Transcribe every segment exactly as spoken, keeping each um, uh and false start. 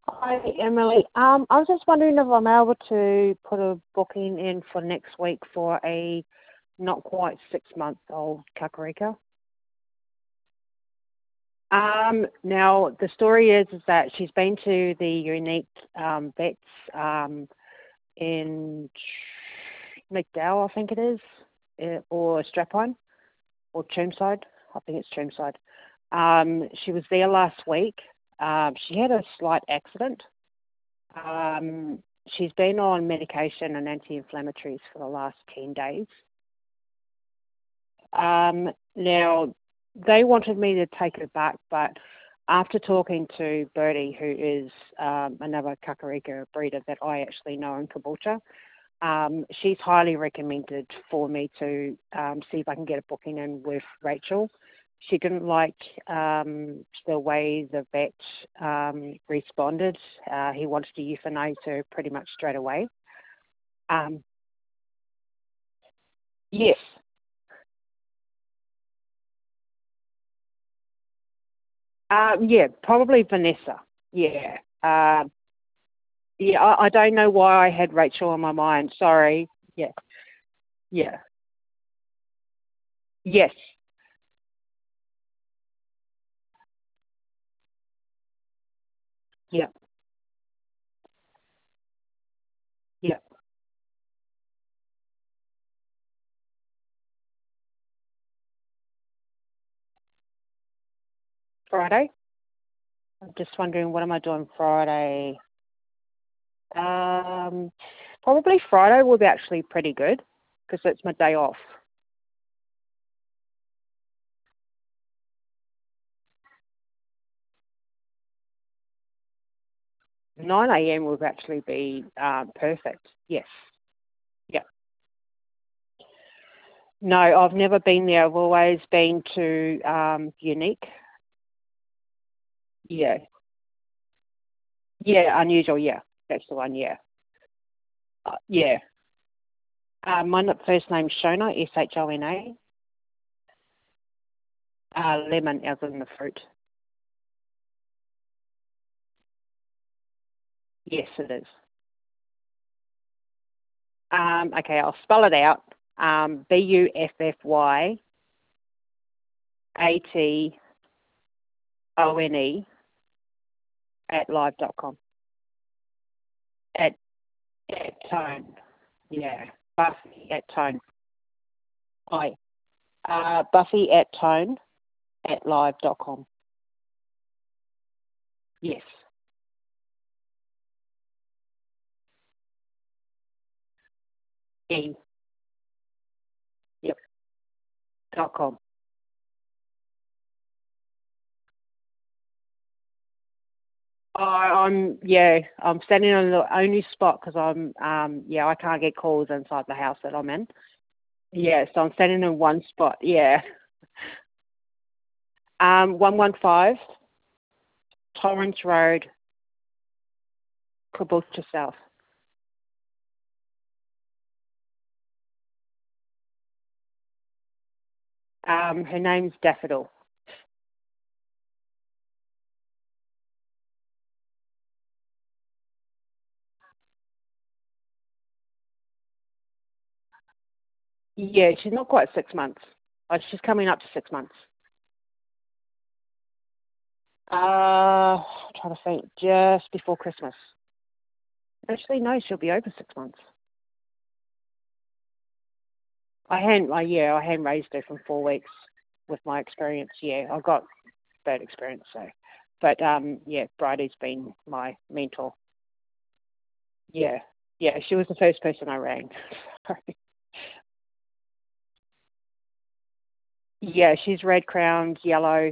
Hi, Emily. Um, I was just wondering if I'm able to put a booking in for next week for a not quite six month old Kakarika. Um, now the story is is that she's been to the unique um, vets um, in McDowell, I think it is, eh, or Strapine, or Chermside. I think it's Chermside. Um, she was there last week. Um, she had a slight accident. Um, she's been on medication and anti-inflammatories for the last ten days. Um, now, they wanted me to take her back, but after talking to Bertie, who is um, another Kakarika breeder that I actually know in Caboolture, um, she's highly recommended for me to um, see if I can get a booking in with Rachel. She didn't like um, the way the vet um, responded. Uh, he wanted to euthanize her pretty much straight away. Um, yes. Um, yeah, probably Vanessa. Yeah. Uh, yeah, I, I don't know why I had Rachel on my mind. Sorry. Yeah. Yeah. Yes. Yeah. Yeah. Friday? I'm just wondering, what am I doing Friday? Um, probably Friday will be actually pretty good because it's my day off. nine a m would actually be uh, perfect. Yes. Yeah. No, I've never been there. I've always been to um, Unique. Yeah. Yeah, unusual. Yeah. That's the one. Yeah. Uh, yeah. Uh, my first name's Shona, S H O N A. Uh, lemon, as in the fruit. Yes, it is. Um, okay, I'll spell it out. Um, B U F F Y A T O N E at live dot com. At, at Tone. Yeah. Buffy at Tone. Hi. Uh, Buffy at Tone at live dot com. Yes. E. Yep. Dot com. I, I'm yeah. I'm standing on the only spot because I'm um yeah I can't get calls inside the house that I'm in. Yeah, so I'm standing in one spot. Yeah. Um, one one five Torrance Road, Caboolture South. Um, her name's Daffodil. Yeah, she's not quite six months. Oh, she's coming up to six months. Uh, trying to think, just before Christmas. Actually, no, she'll be over six months. I hand, uh, yeah, I hand raised her from four weeks with my experience. Yeah, I got bad experience, so. But um, yeah, Bridie's been my mentor. Yeah, yeah, she was the first person I rang. Yeah, she's red crowned, yellow.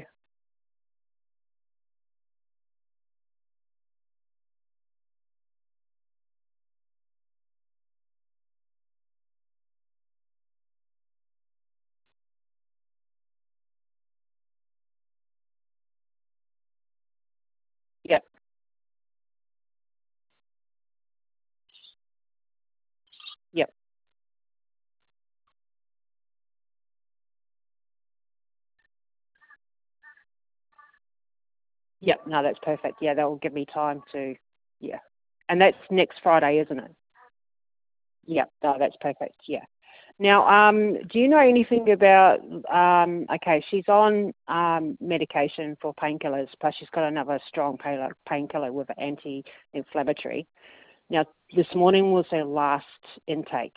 Yep, yep. Yep, no, that's perfect. Yeah, that will give me time to, yeah. And that's next Friday, isn't it? Yep, no, that's perfect, yeah. Now, um, do you know anything about, um, okay, she's on um, medication for painkillers, plus she's got another strong painkiller painkiller with an anti-inflammatory. Now, this morning was her last intake.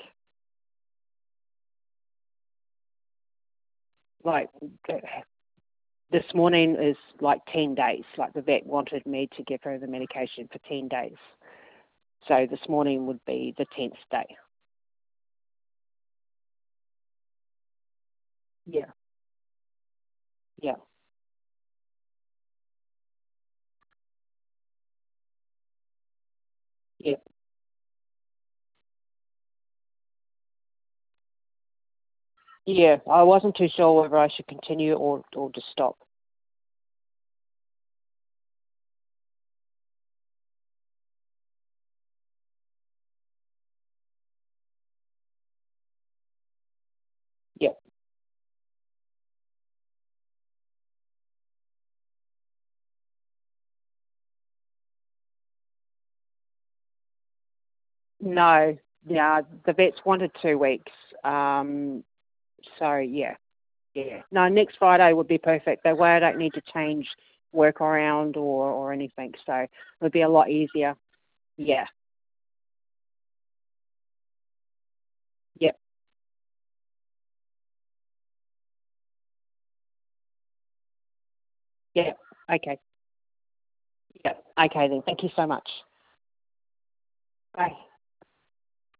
Like, this morning is like ten days. Like, the vet wanted me to give her the medication for ten days. So this morning would be the tenth day. Yeah, yeah, yeah. Yeah, I wasn't too sure whether I should continue or, or just stop. Yeah, no, yeah, the vets wanted two weeks. Um, so yeah, yeah. No, next Friday would be perfect. That way I don't need to change work around or, or anything. So it would be a lot easier. Yeah, yeah, yeah. Okay, yeah. Okay then. Thank you so much. Bye.